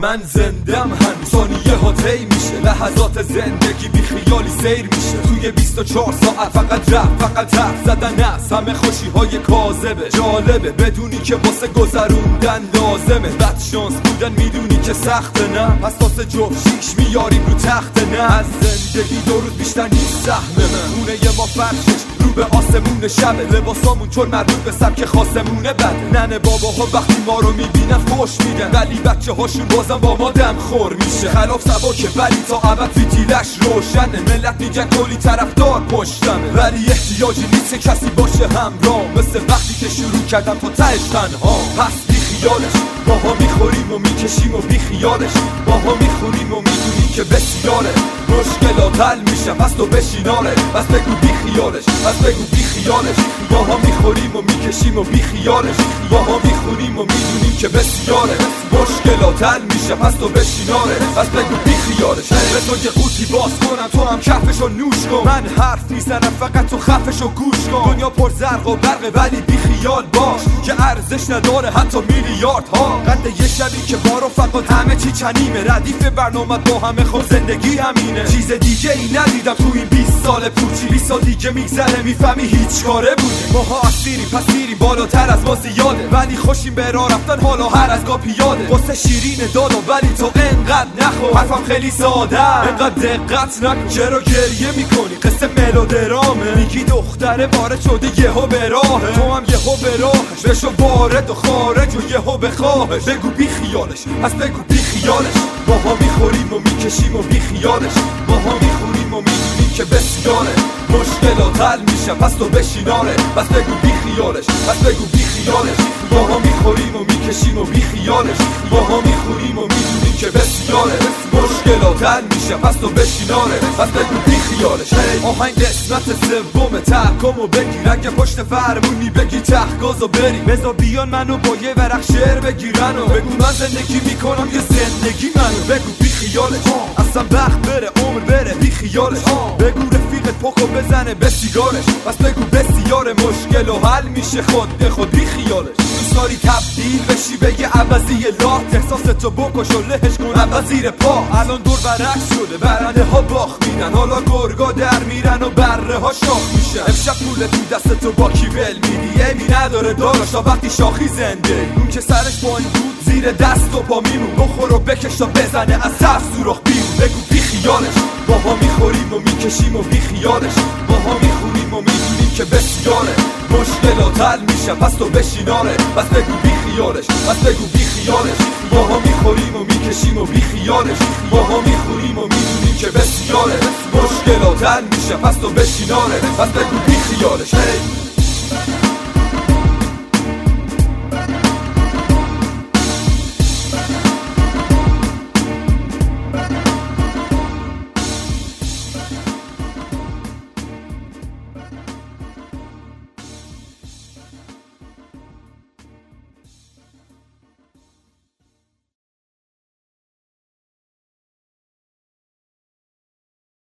من زندم هنوز، ثانیه ها طی میشه، لحظات زندگی بی خیالی سیر میشه. توی 24 ساعت فقط رفت، فقط حرف زدن است، همه خوشی های کاذبه. جالبه بدونی که واسه گذروندن لازمه. بد شانس بودن میدونی که سخته، نه پس واسه جفت شیش میاریم رو تخته. نه از زندگی دو روز بیشتر نیست سهمه. خونه ما فرشش رو به آسمون شبه، لباسامون چون مربوط به سبک خاصمونه بده. ننه باباها وقتی ما رو میبینن خوش میدن، ولی بچه هاشون بازم با ما دم خور میشه. خلاف سباکه ولی تا ابد فیتیلش روشنه. ملت میگن کلی طرفدار پشتمه، ولی احتیاجی نیست که کسی باشه همراه، مثل وقتی که شروع کردم تا تهش تنها. پس بی خیالش ماها میخوریم و میکشیم و بی خیالش ماها میخوریم و میدونیم که بسیاره. مشکلات حل میشن پس تو بشیناره، پس بگو بی خیالش، پس بگو بی خیالش. ماها میخوریم و میکشیم و بی خیالش ماها میخوریم و میدونیم که بسیاره. مشکلات حل میشن پس تو بشیناره، پس بگو بی خیالش. به تو که قوطی باز کنم تو هم کفشو نوش کن، من حرف میزنم فقط تو خفشو گوش کن. دنیا پر زرق و برقه ولی بی خیال باش که ارزش نداره حتی میلیاردها. قد یه شبی که با رفقات همه چی چنیمه، ردیف برنامه با همه خود زندگی همینه. چیز دیگه ای ندیدم تو این 20 سال پوچی. 20 سال دیگه میگذره میفهمی هیچ کاره بوده. ماها اسیری پسیری بالاتر از ما زیاده، ولی خوشیم به راه رفتن حالا هر از گاه پیاده. واسه شیرین دادم ولی تو انقدر نخور، حرفم خیلی ساده انقدر دقت نکن. چرا گریه میکنی قصه ملودرامه، میگی دختره وارد شده یهو به راهه، تو هم یهو به راهش بشو وارد و خارج و یهو بخواهش. بگو بی خیالش، پس بگو بی خیالش. ماها میخوریم و میکشیم و بی خیالش ماها میخوریم و میدونیم که بسیاره. مشکلات حل میشه پس تو بشیناره، پس بگو بی خیالش، پس بگو بی خیالش. ماها میخوریم و میکشیم و بی خیالش ماها میخوریم و میدونیم که بسیاره. مشکلات حل میشه پس تو بشیناره، پس بگو بی خیالش. آهنگ قسمت سوم تحکم و بگیر، اگه پشت فرمونی بگی تحقاز و بری. بذار بیان منو با یه ورق شعر بگیرن و بگو من زندگی میکنم یه زندگی منو. بگو بی خیالش، اصلا وقت بره عمر بره بی خیالش. بگو رفیقت پاکو بزنه به سیگارش، پس بگو بسیاره. مشکل و حل میشه خود به خود بی خیالش. دوست داری تبدیل بشی به یه عوضی لات، احساستو بکش و لهش کن عوض زیر پا. الان دور برعکس شده، برنده ها باخت میدن، حالا گرگا در میرن و بره ها شاخ میشن. امشب پول تو دستتو با کی ول میدی، ایمی نداره داراش تا وقتی شاخی زنده. اون که سرش با این بود زیر دست و پا میمون، بخور و بکش تا بزنه از سر سوراخ بیرون. بگو بی خیالش، ماها میخوریم و میکشیم و بی خیالش ماها میخوریم و میدونیم که بسیاره. مشکلات حل میشه پس تو بشیناره، پس بگو بی خیالش، پس بگو بی خیالش. ماها میخوریم و میکشیم و بی خیالش ماها میخوریم و میدونیم که بسیاره. مشکلات حل میشه پس تو بشیناره، پس بگو بی خیالش.